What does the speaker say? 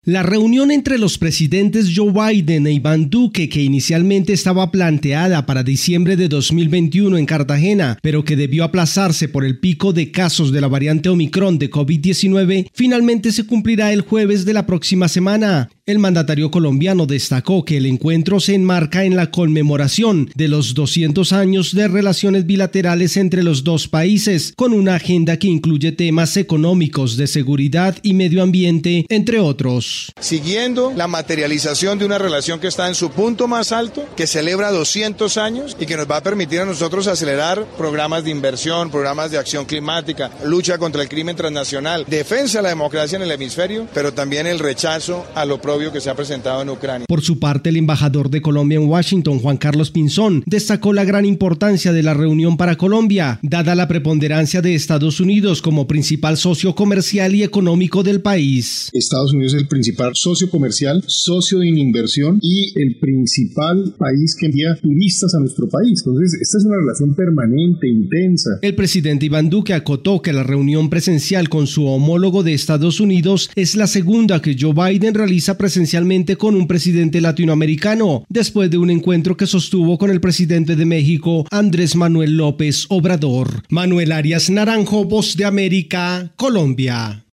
La reunión entre los presidentes Joe Biden e Iván Duque, que inicialmente estaba planteada para diciembre de 2021 en Cartagena, pero que debió aplazarse por el pico de casos de la variante Omicron de COVID-19, finalmente se cumplirá el jueves de la próxima semana. El mandatario colombiano destacó que el encuentro se enmarca en la conmemoración de los 200 años de relaciones bilaterales entre los dos países, con una agenda que incluye temas económicos, de seguridad y medio ambiente, entre otros. Siguiendo la materialización de una relación que está en su punto más alto, que celebra 200 años y que nos va a permitir a nosotros acelerar programas de inversión, programas de acción climática, lucha contra el crimen transnacional, defensa de la democracia en el hemisferio, pero también el rechazo a lo propio que se ha presentado en Ucrania. Por su parte, el embajador de Colombia en Washington, Juan Carlos Pinzón, destacó la gran importancia de la reunión para Colombia, dada la preponderancia de Estados Unidos como principal socio comercial y económico del país. Estados Unidos es el principal socio comercial, socio de inversión y el principal país que envía turistas a nuestro país. Entonces, esta es una relación permanente, intensa. El presidente Iván Duque acotó que la reunión presencial con su homólogo de Estados Unidos es la segunda que Joe Biden realiza presencialmente con un presidente latinoamericano, después de un encuentro que sostuvo con el presidente de México, Andrés Manuel López Obrador. Manuel Arias Naranjo, Voz de América, Colombia.